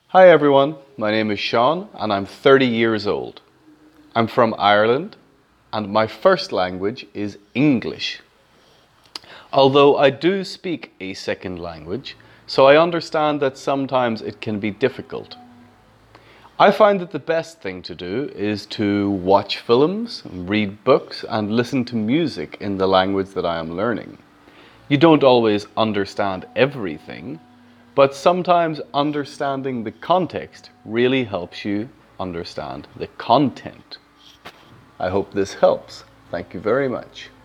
Hi everyone, my name is Sean and I'm 30 years old. I'm from Ireland and my first language is English. Although I do speak a second language, so I understand that sometimes it can be difficult. I find that the best thing to do is to watch films, read books and listen to music in the language that I am learning. You don't always understand everything, but sometimes understanding the context really helps you understand the content. I hope this helps. Thank you very much.